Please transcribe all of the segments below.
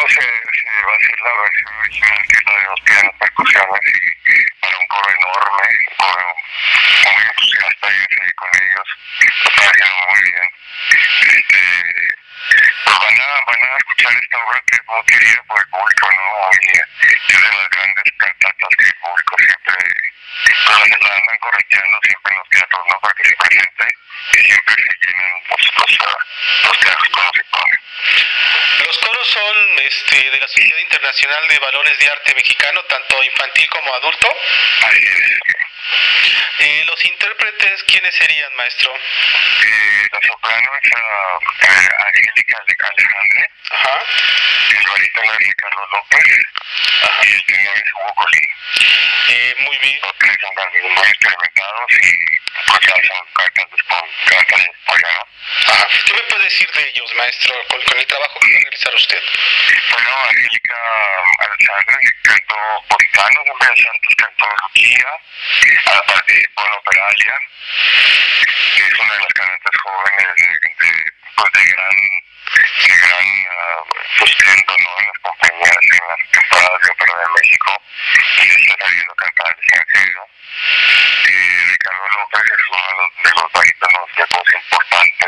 no se va a hacer la versión original, que es la de dos pianos, percusiones y para un coro enorme, un coro muy entusiasta y seguir con ellos, lo está haciendo muy bien. Pues van a escuchar esta obra que es muy querida por el público, ¿no? Y es de las grandes cantatas que el público siempre pues, la andan correteando siempre en los teatros, ¿no? Para que se presente y siempre se llenen los teatros cuando se ponen. Los coros son de la Sociedad Internacional de Valores de Arte Mexicano, tanto infantil como adulto. Así es. Los intérpretes, ¿quiénes serían, maestro? La soprano es Angélica Alejandre, Ajá. el barítono es Ricardo López, ajá, y el tenor es Hugo Colín. Muy bien. Los tres son también muy experimentados y pues ya son cantan italiano. Ajá. ¿Qué me puede decir de ellos, maestro, con el trabajo que va a realizar usted? Bueno, Angélica Alejandre cantó Puritanos en Bellas Artes, cantó Lucia, participó en Operalia, que es una de las cantantes jóvenes de gran sustento, ¿no? En las compañías, en las temporadas de ópera de México, y está sabiendo cantar recién seguido. Ricardo López es uno de los barítonos de voz importante,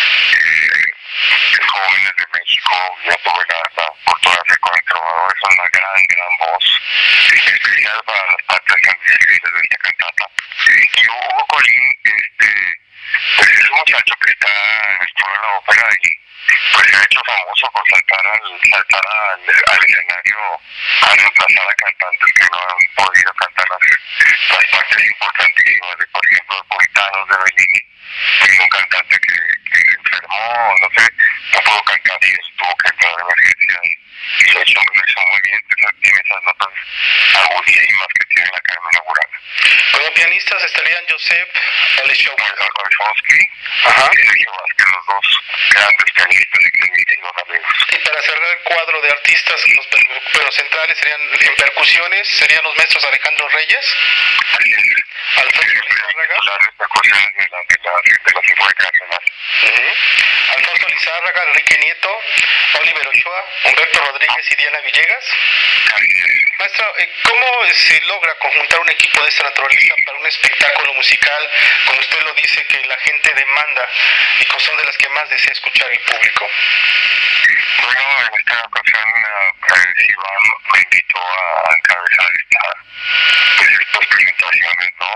jóvenes de México. Ya tuve la oportunidad de con el trovador, es una gran voz, especial para las partes tan difíciles de esta cantata. Y Hugo Colín, pues es un muchacho que está en el coro de la ópera y pues se ha hecho famoso por saltar al escenario a reemplazar a cantantes que no han podido cantar las partes importantísimas de, por ejemplo, Puritanos de Bellini, y un cantante que se enfermó, no sé, no pudo cantar y tuvo que entrar de emergencia y lo hizo muy bien, tiene esas notas agudísimas que tiene la Carmen Burana. Como pianistas estarían Josep Olszewski ajá, y Sergio Vázquez, los dos grandes pianistas y grandísimos amigos. Y para cerrar el cuadro de artistas, los centrales serían en percusiones, serían los maestros Alejandro Reyes, Así es. Alfonso Lizárraga, Las percusiones de la Sinfónica Nacional. Alfonso Lizárraga, Enrique Nieto, Oliver Ochoa, Humberto Rodríguez y Diana Villegas. Así es. Maestro, ¿cómo se logra conjuntar un equipo de esta naturaleza para un espectáculo musical, como usted lo dice, que la gente demanda y que son de las que más desea escuchar el público? Bueno, en esta ocasión Iván me invitó a encabezar estas presentaciones, ¿no?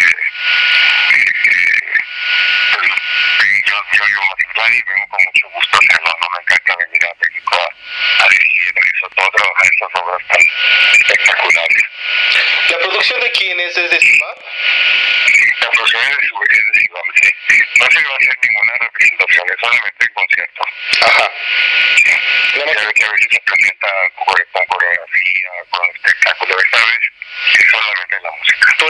Yo vivo en Mazatlán y vengo con mucho gusto a hacerlo, ¿no? Me encanta venir a México a dirigir y sobre todo trabajar en estas obras tan espectaculares. ¿La producción de quién es? ¿Desde Ciudad? La producción es de Ciudad, sí. No se va a hacer ninguna representación, es solamente el concierto. Ajá. Ya ve que a veces se presenta con coreografía, con espectáculo, esta vez es solamente la música.